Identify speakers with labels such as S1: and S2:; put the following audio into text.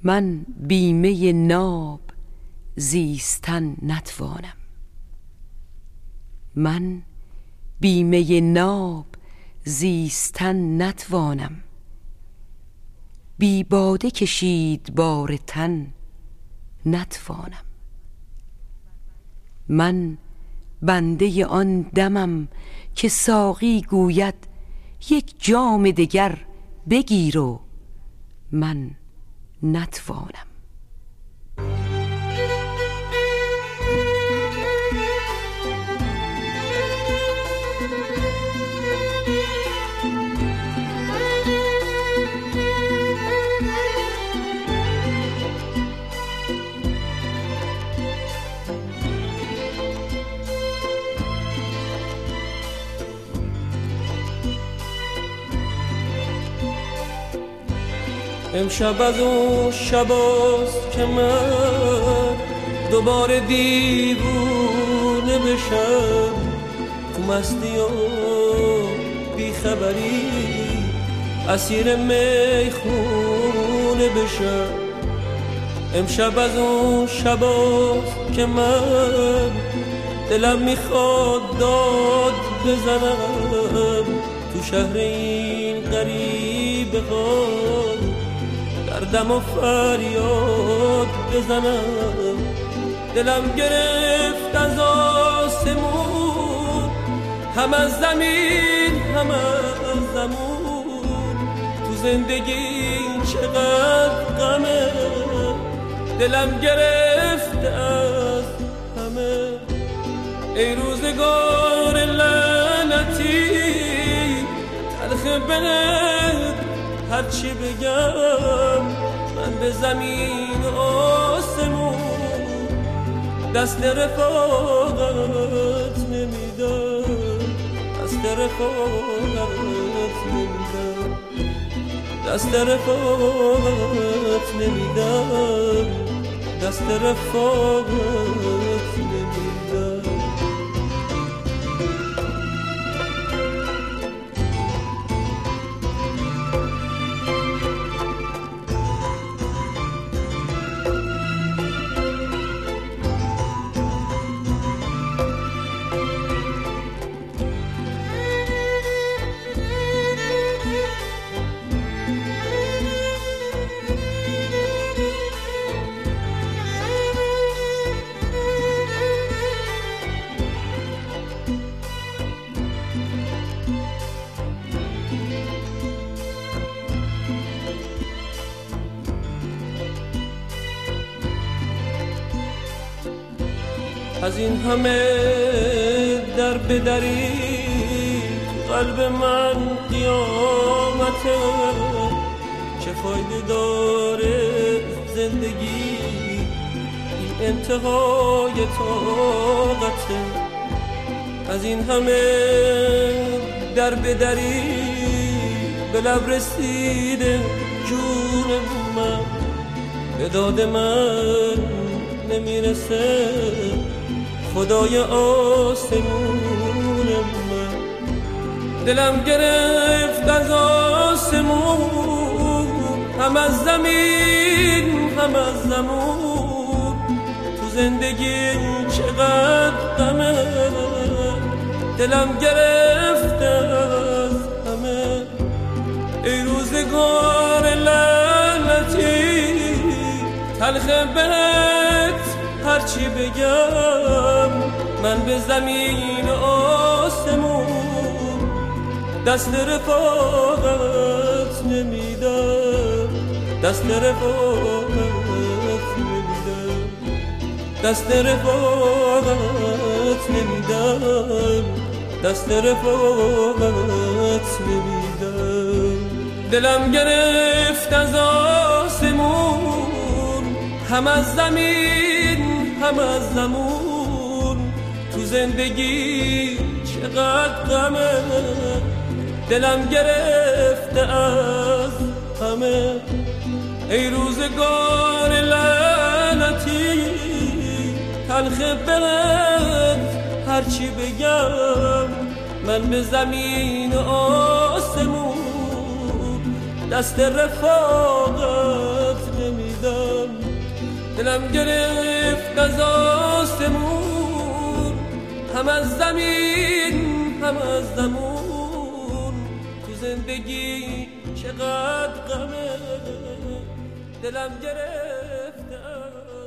S1: من بیمه ناب زیستن نتوانم. من بیمه ناب زیستن نتوانم. بی باده کشید بار تن نتوانم. من بنده آن دمم که ساقی گوید یک جام دگر بگیر و من نتوانم.
S2: امشب از اون شباست که من دوباره دیوونه بشم، تو مستی و بیخبری اسیر میخونه بشم. امشب از اون شباست که من دلم میخواد داد بزنم تو شهر این غریبه ها، دردم و فریاد بزنم. دلم گرفت از آسمون، هم از زمین هم از زمون، تو زندگی چقدر غمه. دلم گرفت از همه. ای روزگار لعنتی تلخ بهت هرچی بگم، من به زمین و آسمون دست رفاقت نمیدم، دست رفاقت نمیدم، دست رفاقت نمیدم، دست رفاقت نمیدم. از این همه در بدری قلب من قیامته، چه فایده داره زندگی این انتهای طاقته. از این همه در بدری به لب رسیده جون من، به داد من نمیرسه خدای آسمون من. دلم گرفت از آسمون، هم از زمین هم از زمون، تو زندگی چقدر غمه. دلم گرفت از همه. ای روزگار لعنتی تلخ بهت هرچی بگم، من به زمین آسمون دست رفاقت نمیدم، دست رفاقت نمیدم، دست رفاقت نمیدم، دست رفاقت نمیدم. دلم گرفت از آسمون، هم از زمین هم از زمون، تو زندگی چقدر غمه. دلم گرفته از همه. ای روزگار لعنتی تلخ بهت هرچی بگم، من به زمین و آسمون دست رفاقت نمیدم، دلم گرفت از آسمون، هم از زمین هم از زمون. تو زندگی چقدر غمه، دلم گرفت